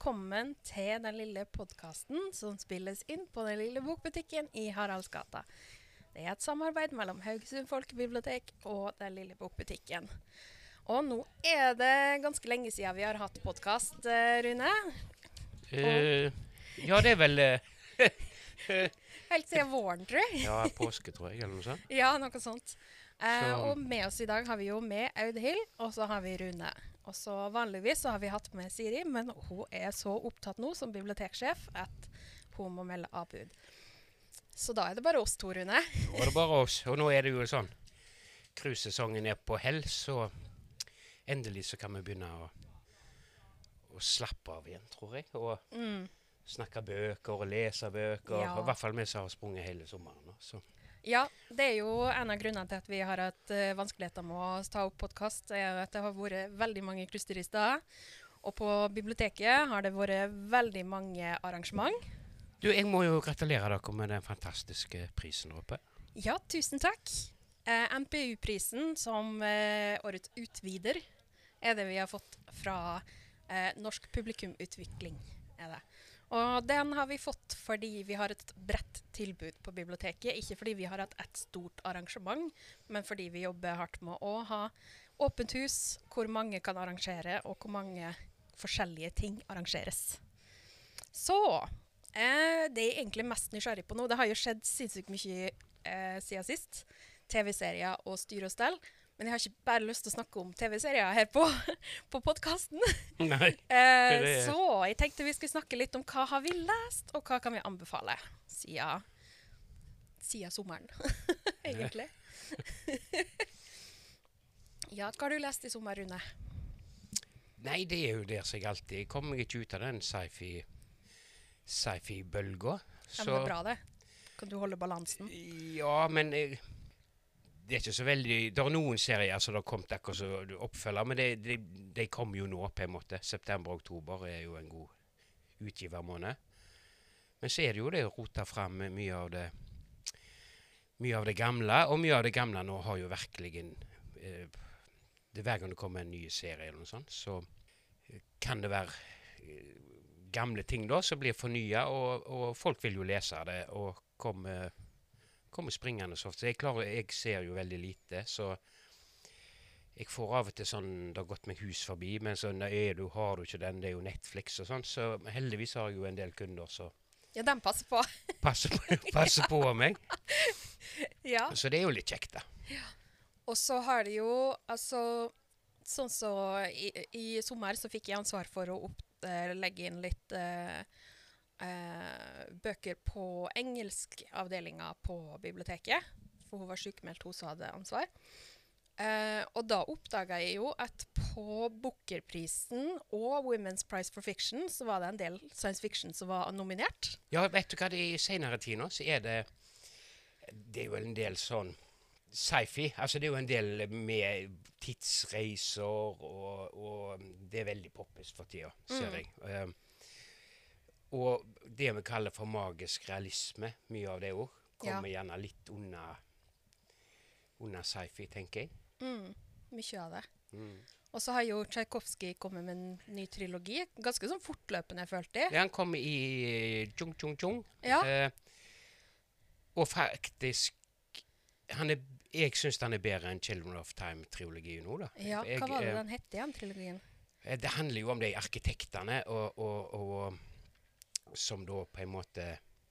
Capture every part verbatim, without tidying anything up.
velkommen til den lille podcasten som spilles inn på den lille bokbutikken i Haraldsgata. Det er et samarbeid mellom Haugesund Folkebibliotek og den lille bokbutikken. Og nå er det ganske lenge siden vi har hatt podcast, Rune. Uh, ja, det er vel... Uh, Helt siden våren, tror jeg. ja, påske, tror jeg, eller noe sånt. Ja, noe sånt. Uh, og med oss i dag har vi jo med Audhild, og så har vi Rune. Og så vanligvis så har vi hatt med Siri, men hun er så opptatt nå som biblioteksjef at hun må melde avbud. Så da er det bare oss to, Rune. Nå er det bare oss, og nå er det jo sånn. Cruisesesongen er på hell, så endelig så kan vi begynne å, å slappe av igjen, tror jeg. Og Mm. snakke bøker og lese bøker, Ja. og i hvert fall vi som har sprunget hele sommeren. Så. Ja, det er jo en av grunnene til at vi har hatt uh, vanskeligheter med å ta opp podcast, er at det har vært veldig mange cruiseturister, og på biblioteket har det vært veldig mange arrangement. Du, jeg må jo gratulere dere med den fantastiske prisen oppe. Ja, tusen takk. Eh, M P U-prisen som eh, årets utvider er det vi har fått fra eh, Norsk Publikumutvikling, er det. Og den har vi fått fordi vi har et bredt tilbud på biblioteket, ikke fordi vi har hatt et stort arrangement, men fordi vi jobber hardt med å ha åpent hus, hvor mange kan arrangere, og hvor mange forskjellige ting arrangeres. Så, eh, det er egentlig mest nysgjerrig på nå. Det har jo skjedd sinnssykt mye eh, siden sist, T V-serier og styr og stell, men jeg har ikke bare lyst til å snakke om T V-serier her på, på podcasten. Nei. Eh, det er- så jeg tenkte vi skulle snakke litt om hva har vi lest, og hva kan vi anbefale siden, siden sommeren, egentlig. Ja, hva har du lest i sommer, Rune? Nei, det er jo der som jeg alltid jeg kommer meg ikke ut av den sci-fi sci-fi-bølga. Ja, men det er bra det. Kan du holde balansen? Ja, men jeg, det er ikke så veldig... Det er noen serier som har kommet akkurat som oppfølger, men det, det, de kommer jo nå på en måte. September og oktober er jo en god utgivermåned. Men så er det jo det å rote frem mye av det, mye av det gamle, og mye av det gamle nå har jo virkelig en... Eh, det er hver gang det kommer en ny serie eller noe sånt, så eh, kan det være eh, gamle ting da, som blir fornyet, og, og folk vil jo lese det, og komme... kommer springende så ofte. Jeg, klarer, jeg ser jo veldig lite, så jeg får av og til sånn, det har gått meg hus forbi, men så er du, har du ikke den, det er jo Netflix og sånn, så heldigvis har jeg jo en del kunder, så Ja, den passer på. passer på, passer på meg. Ja. Så det er jo litt kjekt da. Og så har det jo, altså, sånn så i, i sommer så fikk jeg ansvar for å opp, eh, legge inn litt eh, eh, bøker på engelskavdelingen på biblioteket, for hun var sykemeldt, hun som hadde ansvar. Eh, og da oppdaget jeg jo at på Booker-prisen og Women's Prize for Fiction så var det en del science fiction som var nominert. Ja, vet du hva, det i senere tid nå, så er det, det er jo en del sånn, sci-fi, altså det er jo en del med tidsreiser, og, og det er veldig poppest for tida, ser jeg. Um, og det vi kaller for magisk realisme, mye av det også, kommer Ja. gjerne litt under, under sci-fi, tenker jeg. Mm, mye av det. Mm. Og så har jo Tchaikovsky kommet med en ny trilogi, ganske sånn fortløpende, jeg følte jeg. Ja, han kommer i Tjung Tjung Tjung, Ja. uh, og faktisk, han er, jeg synes han er bedre enn Children of Time-trilogien nå da. Ja, Jeg, hva var det eh, den hette igjen, trilogien? Eh, Det handler jo om de arkitektene, og, og, og som da på en måte...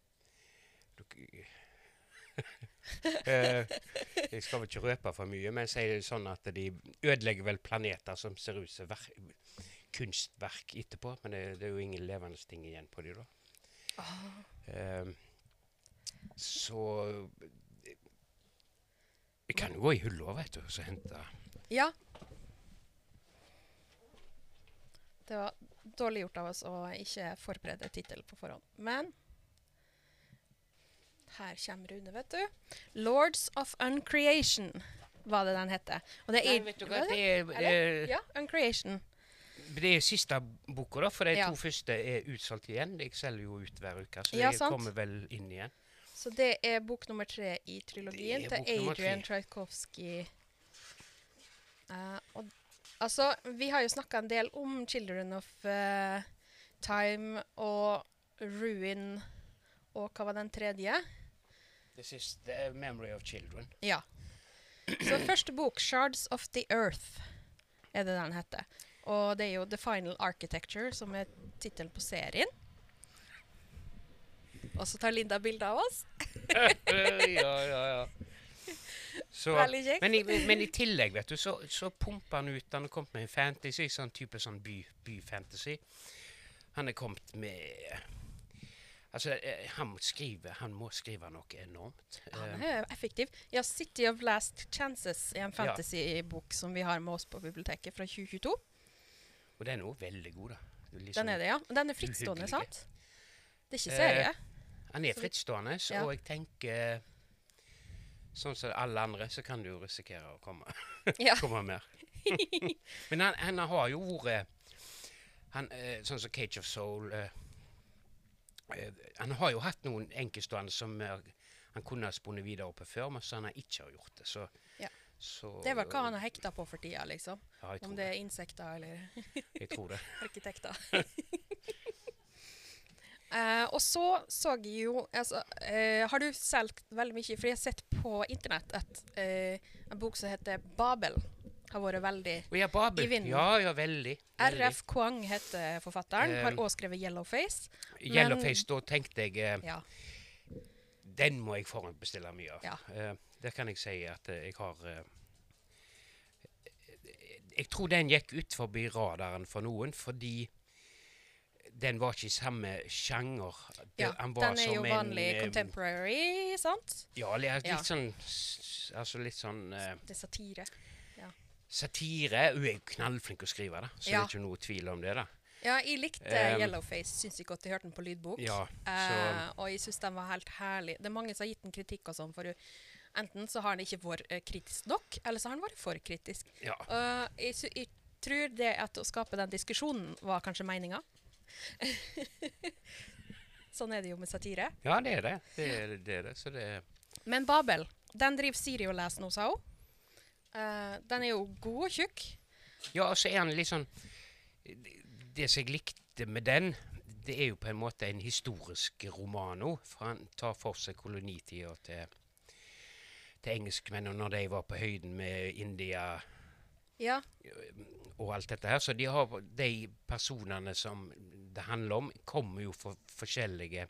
eh, jeg skal vel ikke røpe for mye, men sier det sånn at de ødelegger vel planeter som ser ut som kunstverk etterpå, men det, det er jo ingen levende ting igjen på de da. Ah. Eh, så... Jeg kan jo gå i hullet, vet du, og så hente... Ja. Det var dårlig gjort av oss å ikke forberede titel på forhånd. Men her kommer Rune, vet du. Lords of Uncreation var det den hette. Og det er, Nei, vet du hva, var det er... Er det? eh, Ja, Uncreation. Det er siste boka da, for de Ja. to første er utsolgt igjen. Jeg selger jo ut hver uke, så Ja, det sant. kommer vel inn igjen. Så det er bok nummer tre i trilogien Det er til bok nummer Adrian tre. Tchaikovsky. Eh, og, altså, vi har jo snakket en del om Children of uh, Time og Ruin og hva var den tredje? This is the memory of children. Ja. Så første bok, Shards of the Earth, er det den heter. Og det er jo The Final Architecture, som er titelen på serien. Og så tar Linda bilder av oss. ja, ja, ja. Så, Veldig kjekt. men, i, men i tillegg, vet du, så, så pumper han ut, han har kommet med en fantasy, sånn type sånn by, by-fantasy. Han er kommet med, altså, eh, han må skrive, han må skrive noe enormt. Han er effektiv. Ja, City of Last Chances er en fantasy-bok som vi har med oss på biblioteket fra tjue tjueto. Og den er også veldig god, da. Liksom Den er det, ja. Den er frittstående, uhyggelig. sant? Det er ikke serie. Eh, han er frittstående, Ja. og jeg tenker, sånn som alle andre, så kan du jo risikere å komme, Ja. komme mer. Men han, han har jo vært, han, eh, sånn som Cage of Soul, eh, eh, han har jo hatt noen enkeltstående som eh, han kunne ha spunnet videre på før, men så han har ikke har gjort det. Så, Ja. så, Det er vel hva han har hekta på for tida, liksom. Ja, jeg tror Om det er insekter eller det. Jeg tror det. arkitekter. Eh, og så så jeg jo altså, eh, har du solgt veldig mye, for jeg har sett på internett at eh, en bok som heter Babel har vært veldig Og ja, Babel. I vinden. Ja, ja, veldig. R veldig. F Kwang heter forfatteren, Eh, har også skrevet Yellowface. Yellowface, da tenkte jeg, eh, Ja. den må jeg forhåndsbestille mye av. Ja. Eh, det kan jeg si at eh, jeg har eh, Jeg tror den gikk ut forbi radaren for noen, fordi den var ikke i samme sjanger. Det, Ja, han var den er jo som en, vanlig eh, contemporary, sant? Ja, litt, Ja. litt sånn s- Altså litt sånn eh, Det er satire. satire. Hun er jo knallflink å skrive, da. Så Ja. det er ikke noe tvil om det, da. Ja, jeg likte Um, Yellowface, syns jeg godt jeg hørte den på lydbok. Ja, Eh, så og jeg syns den var helt herlig. Det er mange som har gitt den kritikk og sånn, for hun- enten så har den ikke vært eh, kritisk nok, eller så har den vært for kritisk. ja. Og jeg, sy- jeg tror det at å skape den diskusjonen var kanskje meninga. Sånn er det jo med satire. Ja, det er det. Det er det. Er det. Så det Men Babel, den driver Siri og leser nå, sa hun. Eh, den er jo god og tjukk. Ja, og så er han litt sånn Det, det som jeg likte med den, det er jo på en måte en historisk roman også, for han tar for seg kolonitida til, til engelskmennene når de var på høyden med India Ja, og alt dette her. Så de, har, de personene som det handler om, kommer jo fra forskjellige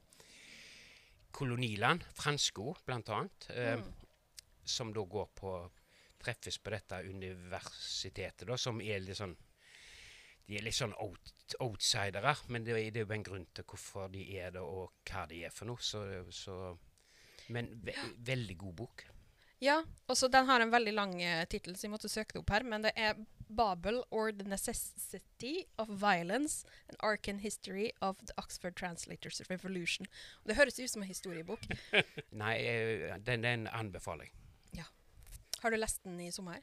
koloniland, franske også, blant annet, eh, Mm. som da går på treffes på dette universitetet, da, som er litt sånn De er litt sånn out, outsidere, men det er, det er jo en grunn til hvorfor de er det, og hva de er for noe. Så, så Men ve veldig god bok. ja. Og så den har en veldig lang uh, tittel, så jeg måtte søke det opp her. Men det er Babel or the Necessity of Violence, An Arcane History of the Oxford Translators Revolution. Og det høres ut som en historiebok. Nei, eh, den, den anbefaler jeg. Har du lest den i sommer?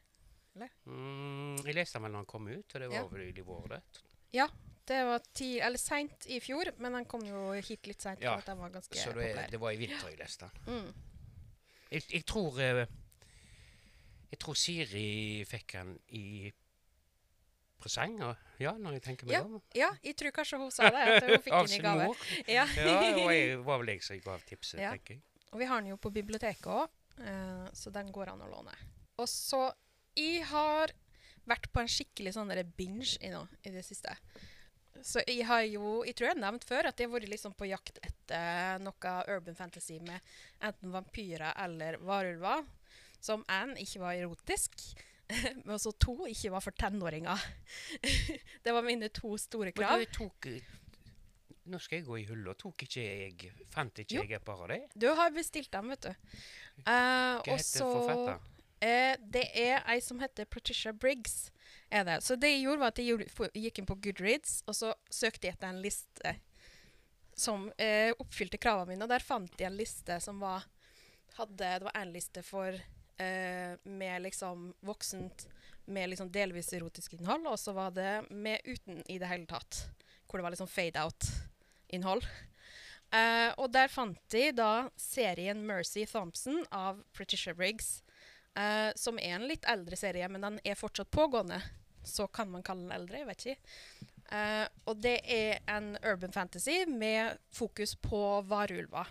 Mm, jeg leste den vel når den kom ut, og det var Ja. vel i vår det. Ja. Det var ti, eller sent i fjor, men den kom jo hit litt sent. Ja, For at den var ganske Så det, populær. det var i vinter jeg leste den. Mm. Jeg, jeg tror eh, Jeg tror Siri fikk den i presang, og, ja, når jeg tenker meg Ja. om. Ja, jeg tror kanskje hun sa det, at hun fikk Av den i sin gave. mor. Ja. Ja, det var, jeg, var vel jeg som gav tipset, Ja. tenker jeg. Og vi har den jo på biblioteket òg, så den går an å låne. Og så Jeg har vært på en skikkelig sånn der binge i, nå, i det siste. Så jeg har jo Jeg tror jeg har nevnt før at jeg har vært liksom på jakt etter noe urban fantasy med enten vampyrer eller varulver. Som én ikke var erotisk, men også to ikke var for tenåringer. Det var mine to store krav. Men du tok eh, Nå skal jeg gå i hullet, tok ikke jeg Fant ikke Jo. jeg et par av det? Du har bestilt dem, vet du. Eh, Hva og heter så- forfatteren? Eh, det er ei som heter Patricia Briggs. Er det. Så det jeg gjorde, var at jeg gjorde, for, gikk inn på Goodreads, og så søkte jeg etter en liste som eh, oppfylte kravene mine. Og der fant jeg en liste som var hadde, Det var en liste for eh, med liksom voksent, med liksom delvis erotisk innhold, og så var det med uten i det hele tatt. Hvor det var liksom fade-out-innhold. Eh, og der fant de da serien Mercy Thompson av Patricia Briggs. Uh, som er en litt eldre serie, men den er fortsatt pågående. Så kan man kalle den eldre, jeg vet ikke. Eh, og det er en urban fantasy med fokus på varulver.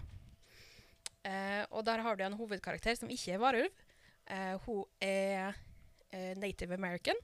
Eh, og der har du en hovedkarakter som ikke er varulv. Eh, hun er eh, Native American.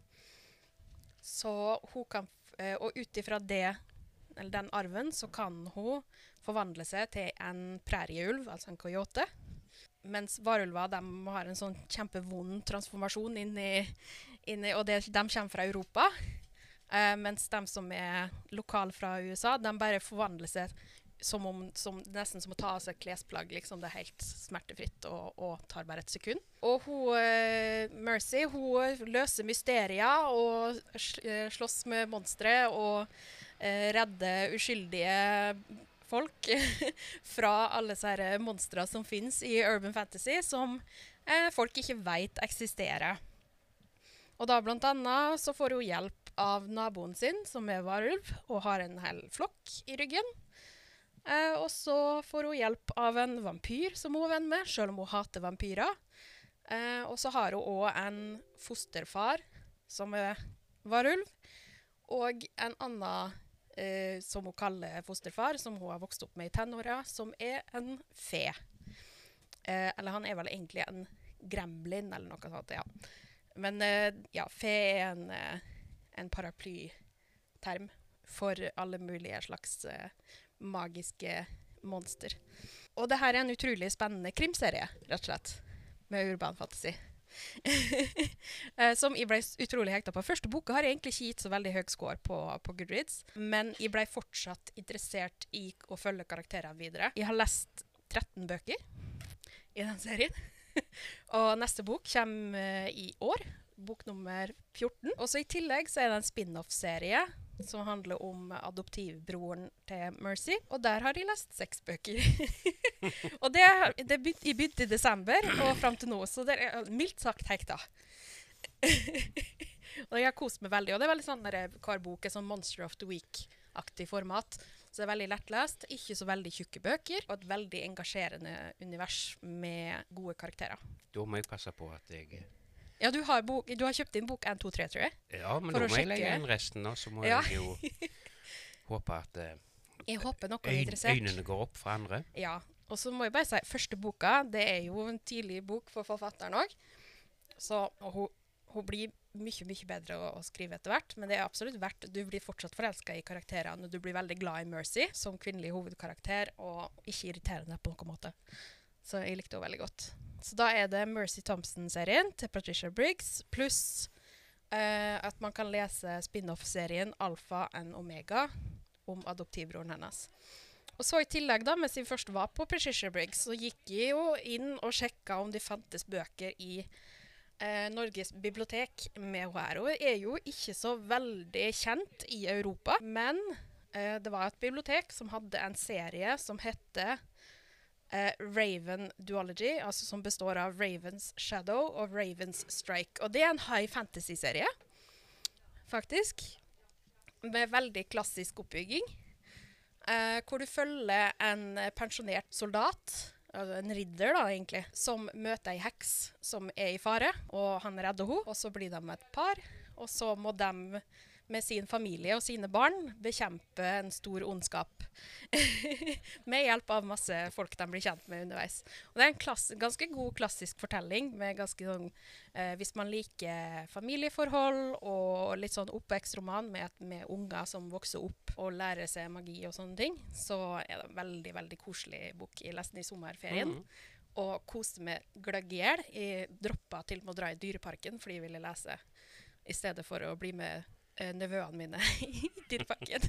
Så hun kan, f eh, og ut ifra det, eller den arven, så kan hun forvandle seg til en prærieulv, altså en coyote. Mens varulver, de har en sånn kjempevond transformasjon inn i, inn i og det, de kommer fra Europa. Eh, mens de som er lokale fra U S A, de bare forvandler seg som om, som, nesten som å ta av seg klesplagg, liksom. Det er helt smertefritt og, og tar bare et sekund. Og hun, eh, Mercy, hun løser mysterier og sl eh, slåss med monstre og eh, redder uskyldige folk fra alle disse monstre som finnes i urban fantasy, som eh, folk ikke vet eksisterer. Og da blant annet så får hun hjelp av naboen sin, som er varulv, og har en hel flokk i ryggen. Eh, og så får hun hjelp av en vampyr som hun er venn med, selv om hun hater vampyrer. Eh, og så har hun også en fosterfar som er varulv, og en annen eh, som hun kaller fosterfar, som hun har vokst opp med i tenåra, som er en fe. Eh, eller han er vel egentlig en gremlin, eller noe sånt, ja. Men eh, ja, fe er en, eh, en paraplyterm for alle mulige slags eh, magiske monster. Og det her er en utrolig spennende krimserie, rett og slett, med urban fantasy. eh, som jeg ble utrolig hekta på. Første boka har jeg egentlig ikke gitt så veldig høy score på, på Goodreads, men jeg ble fortsatt interessert i å følge karakterene videre. Jeg har lest tretten bøker i den serien. Og neste bok kommer uh, i år, bok nummer fjorten. Og så i tillegg så er det en spin-off-serie som handler om adoptivbroren til Mercy. Og der har jeg lest seks bøker. Og det, det begynte, jeg begynte i desember og frem til nå, så det er mildt sagt hekta. Og jeg har kost meg veldig, og det er veldig sånn der hver bok er sånn Monster of the Week-aktig format. Så det er veldig lettlest, ikke så veldig tjukke bøker, og et veldig engasjerende univers med gode karakterer. Da må jeg passe på at jeg... Ja, du har, bok, du har kjøpt din bok en, to, tre, tror jeg. Ja, men da må jeg legge inn resten, og så må ja. jeg jo håpe at uh, jeg håper noen øyn, interessert. øynene går opp for andre. Ja, og så må jeg bare si, første boka, det er jo en tidlig bok for forfatteren også. Så hun, hun blir mye, mye bedre å, å skrive etter hvert, men det er absolutt verdt. Du blir fortsatt forelsket i karakterene, og du blir veldig glad i Mercy som kvinnelig hovedkarakter, og ikke irriterende på noen måte. Så jeg likte henne veldig godt. Så da er det Mercy Thompson-serien til Patricia Briggs, pluss eh, at man kan lese spin-off-serien Alpha and Omega om adoptivbroren hennes. Og så i tillegg da, mens jeg først var på Patricia Briggs, så gikk jeg jo inn og sjekket om det fantes bøker i Eh, Norges bibliotek med her, og er jo ikke så veldig kjent i Europa, men eh, det var et bibliotek som hadde en serie som hette eh, Raven Duology, altså som består av Ravens Shadow og Ravens Strike, og det er en high fantasy-serie, faktisk, med veldig klassisk oppbygging, eh, hvor du følger en pensjonert soldat, altså en ridder da, egentlig, som møter en heks som er i fare, og han redder henne, og så blir de et par, og så må de med sin familie og sine barn bekjempe en stor ondskap med hjelp av masse folk de blir kjent med underveis. Og det er en klass, ganske god klassisk fortelling, med ganske sånn, eh, hvis man liker familieforhold og litt sånn oppvekstroman med, med unger som vokser opp og lærer seg magi og sånne ting, så er det en veldig, veldig koselig bok. Jeg leste den i sommerferien, mm. og koste meg gløgg i hjel. Jeg droppet til med å dra i dyreparken fordi jeg ville lese, i stedet for å bli med nevøene mine i dyreparken.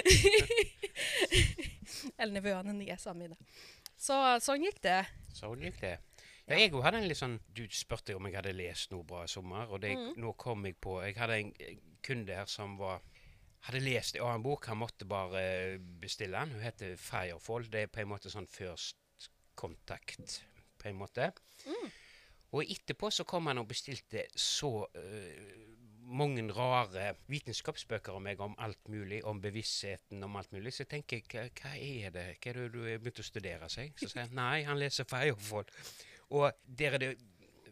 Eller nevøene niesene mine. Så sånn gikk det. Sånn gikk det. Ja, jeg hadde en litt sånn, du spurte om jeg hadde lest noe bra i sommer, og det, mm. nå kom jeg på, jeg hadde en kunde her som var, hadde lest en bok, han måtte bare bestille den. Hun heter Firefall, det er på en måte sånn first contact, på en måte. Mm. Og etterpå så kom han og bestilte så... Uh, mange rare vitenskapsbøker om meg, om alt mulig, om bevisstheten, om alt mulig. Så jeg tenker, hva, hva er det? Hva er det du har begynt å studere seg? Så sier jeg, nei, han leser Firefall. Og der er det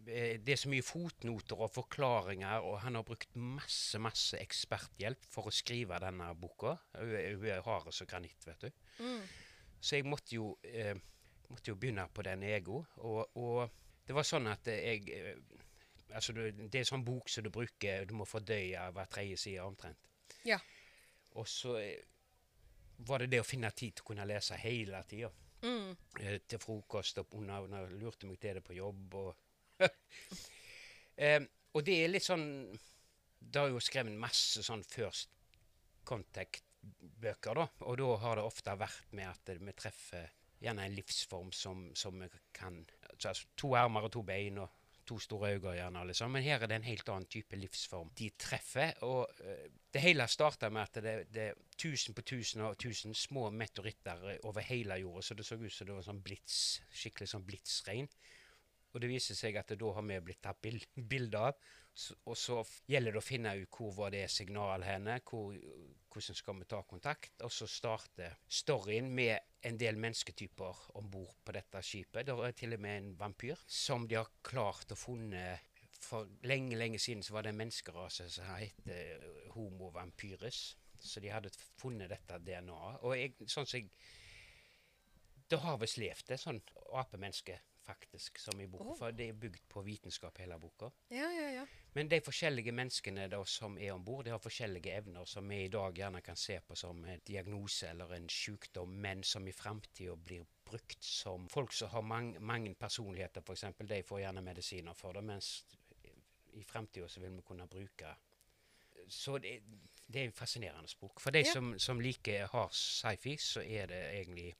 eh, det er så mye fotnoter og forklaringer, og han har brukt masse, masse eksperthjelp for å skrive denne boka. Hun er, hun er hard som granitt, vet du. Mm. Så jeg måtte jo, eh, måtte jo begynne på den ego, og, og det var sånn at jeg, eh, altså det, det er sånn bok som du bruker, du må fordøye hver tredje side omtrent. Ja. Og så eh, var det det å finne tid til å kunne lese hele tiden. Mm. Eh, til frokost, og hun, hun lurte meg til det på jobb. Og, eh, og det er litt sånn, det har jo skrevet masse sånn first contact-bøker da, og da har det ofte vært med at vi treffer gjerne en livsform som, som vi kan, altså to armer og to bein og to store øyne gjerne, liksom. Men her er det en helt annen type livsform de treffer, og uh, det hele startet med at det, det er tusen på tusen og tusen små meteoritter over hele jorda, så det så ut som det var sånn blitz, skikkelig sånn blitzregn. Og det viser seg at det da har vi blitt tatt bild, bilder av, så, og så gjelder det å finne ut hvor var det signal henne, hvor, hvordan skal vi ta kontakt, og så starter storyen med en del mennesketyper ombord på dette skipet. Det er til og med en vampyr som de har klart å funne. For lenge, lenge siden så var det en menneskerase som heter Homo vampyrus, så de hadde funnet dette D N A. Og jeg, sånn som jeg, det har visst levd det, sånn apemenneske faktisk, som i boka, Oh. for det er bygd på vitenskap hele boka. Ja, ja, ja. Men de forskjellige menneskene da, som er ombord, de har forskjellige evner som vi i dag gjerne kan se på som en diagnose eller en sykdom, men som i fremtiden blir brukt som folk som har mange, mange personligheter, for eksempel, de får gjerne medisiner for det, mens i fremtiden så vil vi kunne bruke. Så det, det er en fascinerende bok. For de Ja. som, som liker hard sci-fi, så er det egentlig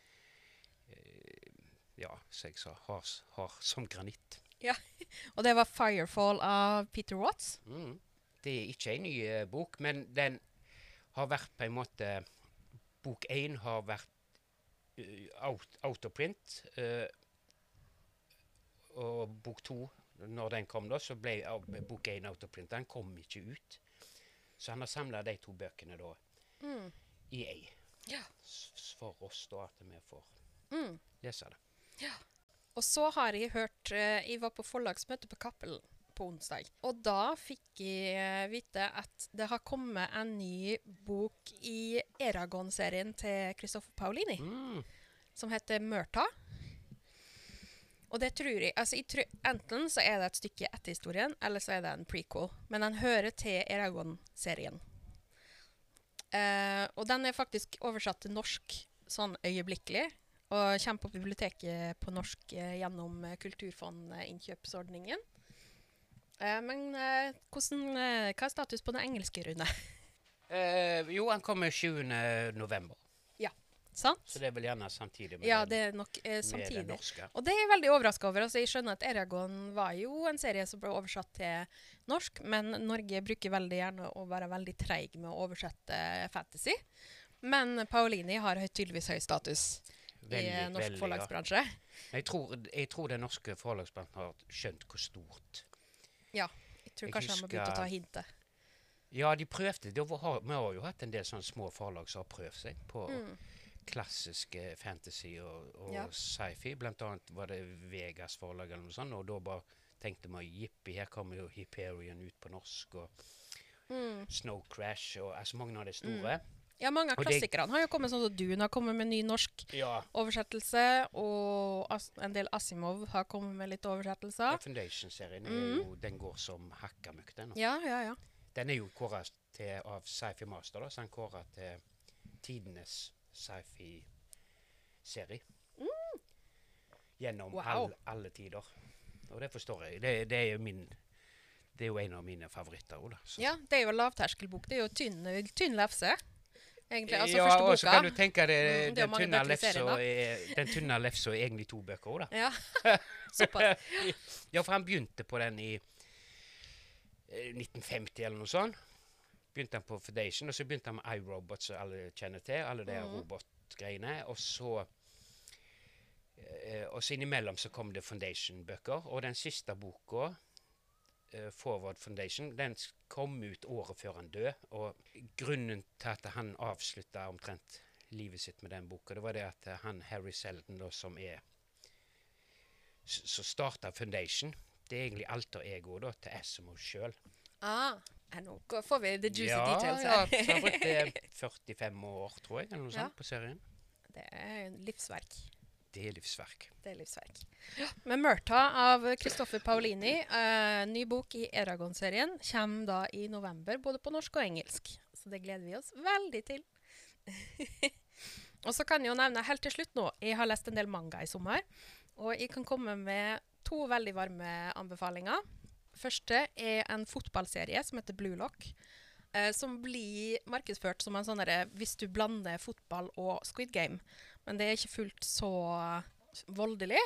ja, som jeg sa, har, har som granitt. Og det var Firefall av Peter Watts. Mm. Det er ikke en ny uh, bok, men den har vært på en måte, bok én har vært uh, out, autoprint, uh, og bok to, når den kom da, så ble uh, bok én autoprint. Den kom ikke ut. Så han har samlet de to bøkene da Mm. i ei. Ja. S- For oss da, at vi får Mm. lese det. Og så har jeg hørt eh, Jeg var på forlagsmøte på Cappelen på onsdag. Og da fikk jeg eh, vite at det har kommet en ny bok i Eragon-serien til Christopher Paolini, Mm. som heter Mørta. Og det tror jeg, altså jeg tror, enten så er det et stykke etter historien, eller så er det en prequel. Men den hører til Eragon-serien. Eh, og den er faktisk oversatt til norsk sånn øyeblikkelig, og kommer på biblioteket på norsk eh, gjennom eh, Kulturfond-innkjøpsordningen. Eh, men eh, hvordan, eh, hva er status på den engelske, Rune? Eh, jo, han kommer sjuende november, Sant? så det er vel gjerne samtidig med, Ja, den, det er nok eh, med den samtidig. norske. Og det er jeg veldig overrasket over. Altså, jeg skjønner at Eragon var jo en serie som ble oversatt til norsk, men Norge bruker veldig gjerne å være veldig treig med å oversette fantasy. Men Paolini har høy- tydeligvis høy status Veldig, i eh, norsk veldig, ja. forlagsbransje. Jeg tror, jeg tror den norske forlagsbransjen har skjønt hvor stort. Jeg tror Jeg kanskje han må begynne å ta hintet. Ja, de prøvde. Det var, vi har jo hatt en del sånne små forlag som har prøvd seg på Mm. klassiske fantasy og, og Ja. sci-fi. Blant annet var det Vegas forlag eller noe sånt, og da bare tenkte vi, jippi, her kommer jo Hyperion ut på norsk, og Mm. Snow Crash, og altså mange av de store. Ja, mange av Og det- klassikerne har jo kommet sånn som Dune har kommet med ny norsk Ja, oversettelse, og As en del Asimov har kommet med litt oversettelser. Foundation-serien er Mm. jo, den går som hakka møkk, den. Ja, ja, ja. Den er jo kåret til av Sci-Fi Master, da, så den kåret til tidenes sci-fi-serie. Gjennom Wow. all, alle tider. Og det forstår jeg. Det, det er jo min det er jo en av mine favoritter også, da. Så. Ja, det er jo en lavterskelbok. Det er jo tynn, tynn lefse, egentlig. Altså ja, første og så boka. kan du tenke deg Mm, det er jo den, mange tynne bøker i serien, lefsa da. er, den tynne lefsa er egentlig to bøker òg, da. Ja, såpass. Ja, for han begynte på den i eh, nitten femti eller noe sånt. Begynte han på Foundation, og så begynte han med iRobot, som alle kjenner til. Alle de Mhm. robotgreiene. Og så eh, og så innimellom så kom det Foundation-bøker. Og den siste boka, eh, Forward Foundation, den s- kom ut året før han døde. Og grunnen til at han avslutta omtrent livet sitt med den boka, det var det at han Harry Seldon, da, som er s- som starta Foundation, Det er egentlig alter ego da, til Asimov selv. Ah, ja, nå går- får vi the juicy ja, details ja, her. så han brukte førtifem år, tror jeg, eller noe Ja. sånt, på serien. Det er en livsverk. Det er livsverk. Det er livsverk. Men Murta av Christopher Paolini, eh, ny bok i Eragon-serien, kommer da i november, både på norsk og engelsk. Så det gleder vi oss veldig til. Og så kan jeg jo nevne helt til slutt nå, jeg har lest en del manga i sommer, og jeg kan komme med to veldig varme anbefalinger. Første er en fotballserie som heter Blue Lock, eh, som blir markedsført som en sånn derre hvis du blander fotball og Squid Game. Men det er ikke fullt så voldelig.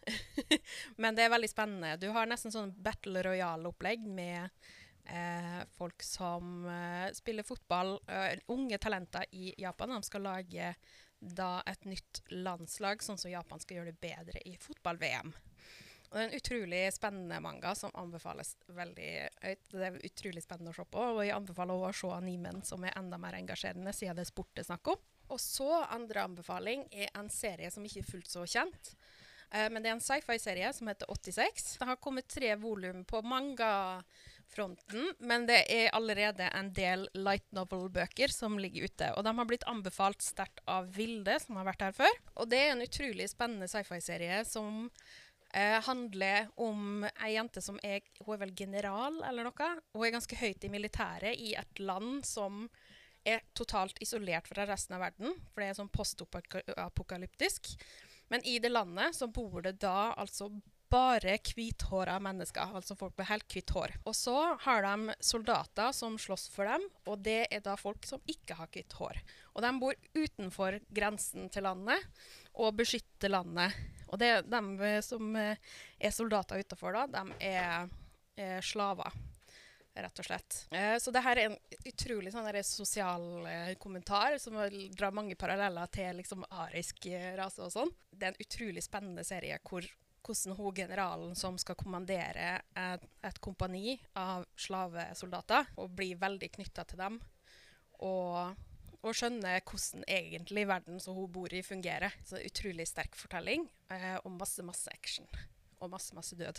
Men det er veldig spennende. Du har nesten sånn Battle Royale-opplegg med eh, folk som eh, spiller fotball. Eh, unge talenter i Japan. De skal lage da et nytt landslag, sånn som Japan skal gjøre det bedre i fotball-V M. Og det er en utrolig spennende manga som anbefales veldig høyt. Det er utrolig spennende å se på, og jeg anbefaler også å se animen som er enda mer engasjerende, siden det er sport det er snakk om. Og så andre anbefaling er en serie som ikke er fullt så kjent. Eh, men det er en sci-fi-serie som heter åttiseks. Det har kommet tre volum på manga-fronten, men det er allerede en del light novel-bøker som ligger ute. Og de har blitt anbefalt sterkt av Vilde, som har vært her før. Og det er en utrolig spennende sci-fi-serie som eh, handler om en jente som er, hun er vel general eller noe. Hun er ganske høyt i militæret i et land som er totalt isolert fra resten av verden, for det er sånn postapokalyptisk. Men i det landet så bor det da altså bare hvithåra mennesker, altså folk med helt hvitt hår. Og så har de soldater som slåss for dem, og det er da folk som ikke har hvitt hår. Og de bor utenfor grensen til landet, og beskytter landet. Og det er de som er soldater utenfor da, de er, er slaver. Rett og slett. Eh, så det her er en utrolig sånn der sosial eh, kommentar som drar mange paralleller til liksom arisk eh, rase og sånn. Det er en utrolig spennende serie hvor, hvordan hun generalen som skal kommandere et, et kompani av slavesoldater og blir veldig knyttet til dem og, og skjønne hvordan egentlig verden som hun bor i fungerer. Så utrolig sterk fortelling eh, og masse, masse action. Og masse, masse død.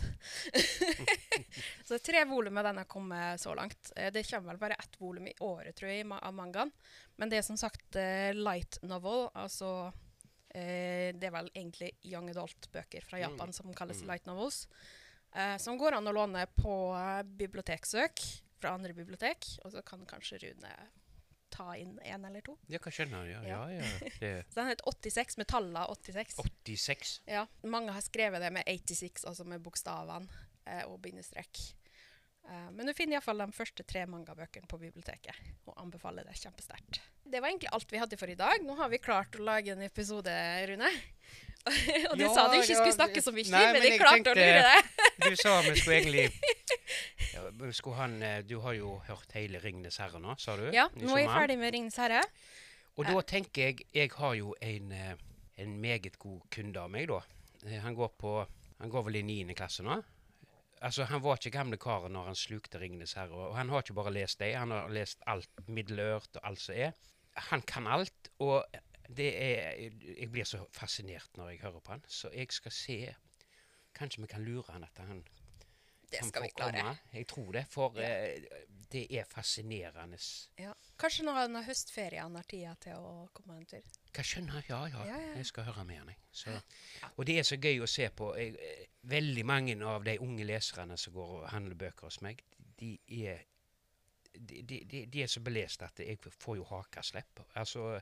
Så tre volum med denne kommer så langt. Eh, Det kommer vel bare ett volum i året, tror jeg, ma- av mangaen. Men det er som sagt eh, light novel, altså eh, det er vel egentlig young adult-bøker fra Japan som kalles Mm. light novels, eh, som går an å låne på eh, biblioteksøk fra andre bibliotek, og så kan kanskje Rune ta inn en eller to. Ja, hva skjønner jeg? Ja, ja, ja. Det er Så den heter åttiseks, med tallet åttiseks. åttiseks. Ja, mange har skrevet det med åttiseks, altså med bokstavene eh, og bindestrek. Eh, men du finner i hvert fall de første tre mangabøkene på biblioteket, og anbefaler det kjempesterkt. Det var egentlig alt vi hadde for i dag. Nå har vi klart å lage en episode, Rune. Og du Ja, sa du ikke ja, skulle snakke så mye, nei, men, men jeg jeg klarte å tenkte- lure deg. Du sa vi skulle egentlig ja, vi skulle han, eh, Du har jo hørt hele Ringnes herre nå, sa du? Ja, i nå er jeg sommer. ferdig med Ringens herre. Og da tenker jeg Jeg har jo en, eh, en meget god kunde av meg, da. Eh, Han går på Han går vel i niende klasse nå. Altså, Han var ikke gamle karen når han slukte Ringnes herre. Og han har ikke bare lest det, han har lest alt Middelørt og alt som er. Han kan alt, og det er Jeg blir så fascinert når jeg hører på han. Så jeg skal se Kanskje vi kan lure han at han Det kan skal vi få klare. komme. Jeg tror det, for Ja. eh, det er fascinerende. Ja. Kanskje når han har høstferie, han har tida til å komme en tur. Hva skjønner jeg? Ja, ja, Ja, ja. jeg skal høre mer enn jeg. Så, og det er så gøy å se på. Jeg, eh, veldig mange av de unge leserne som går og handler bøker hos meg, de er, de, de, de, de er så belest at jeg får jo hakaslepp. Altså,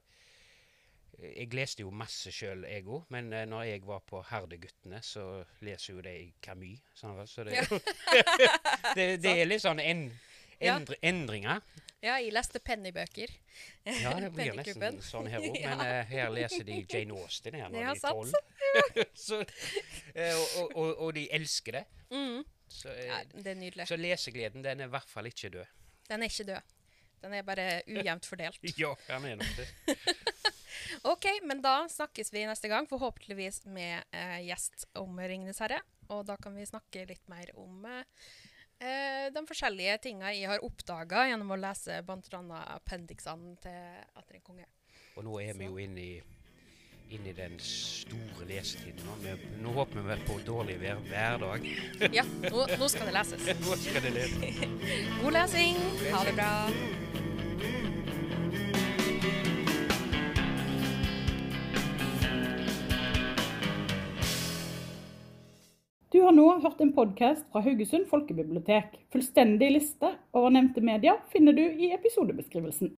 jeg leste jo masse sjøl, jeg òg, men eh, når jeg var på Herdeguttene, så leser jo de Camus. Sånn, så det, Ja. det, det er litt sånn en, Ja. endre, endringer. Ja, jeg leste Penny-bøker. Ja, det blir nesten Pennyklubben. sånn her òg. Ja. Men eh, her leser de Jane Austen her når Ja, de er sant. tolv. Så, eh, og, og, og, og de elsker det. Mm. Så, eh, Ja, det er nydelig. så lesegleden, den er i hvert fall ikke død. Den er ikke død. Den er bare ujevnt fordelt. Ja, han er nok det. Ok, men da snakkes vi neste gang, forhåpentligvis med eh, gjest om Ringenes herre. Og da kan vi snakke litt mer om eh, eh, de forskjellige tingene jeg har oppdaget gjennom å lese blant annet appendixene til Atter en konge. Og nå er vi Så. jo inne i, inn i den store lesetiden. Nå, Vi- nå håper vi vel på dårlig vær hver dag. Ja, nå, nå skal det leses. Nå skal det lese. God lesing. Ha det bra. Du har nå hørt en podcast fra Haugesund Folkebibliotek. Fullstendig liste over nevnte medier finner du i episodebeskrivelsen.